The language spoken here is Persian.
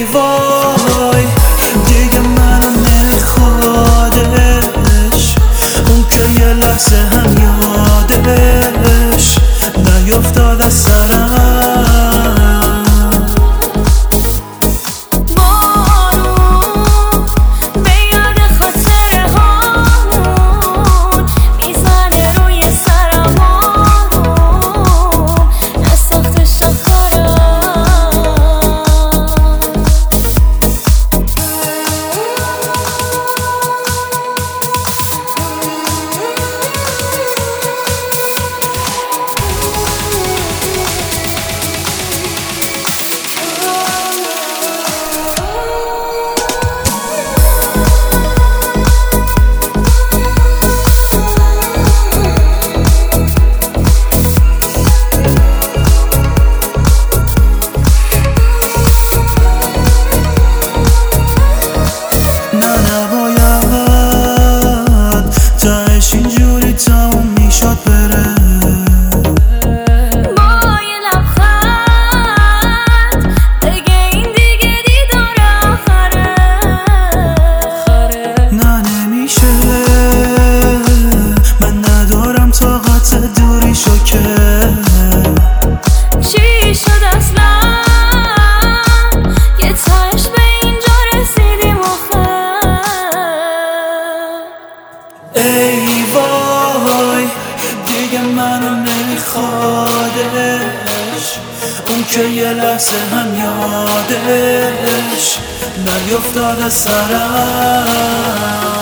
ای وای دیگه منو نمیخوادش، اون که یه لحظه هم یادش نیفتاد از سرم. بارون به یاد خاطره هامون میزنه روی سرم، آروم نساخته نباید تهش اینجوری تموم میشد بره، با یه لبخند بگه این دیگه دیدار آخره. نه نمیشه، من ندارم طاقت دوری شکه. چی شد اصلا که تهش به اینجا رسیدیم آخه؟ ای وای دیگه منو نمیخوادش، اون که یه لحظه هم یادش نیفتاد از سرم.